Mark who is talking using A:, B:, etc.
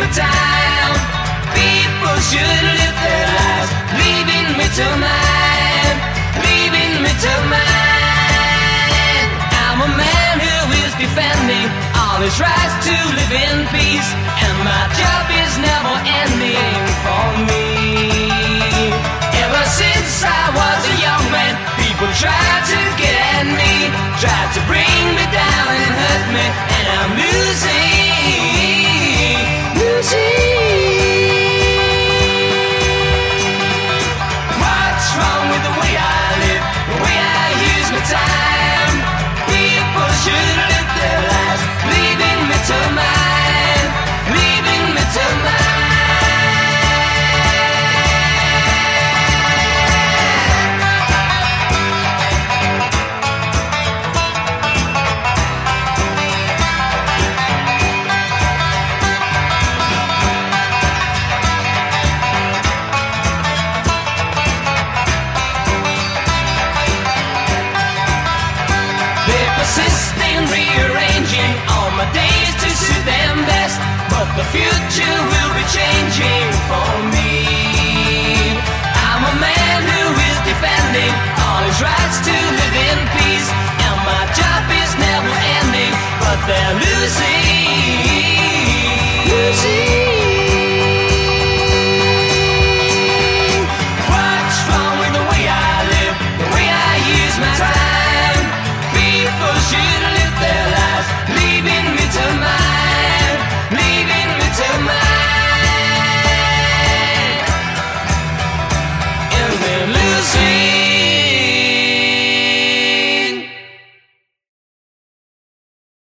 A: time. People should live their lives, leaving me to mine, leaving me to mine. I'm a man who is defending all his rights to live in peace, and my job is never ending for me. Ever since I was a young man, people tried to get at me, tried to bring me down and hurt me, and I'm losing. What's wrong with the way I live, the way I use my time? People should live their lives, leaving me to mine, leaving me to mine. Persisting, rearranging all my days to suit them best, but the future will be changing for me. I'm a man who is defending all his rights to live in peace, and my job is never ending, but they're losing.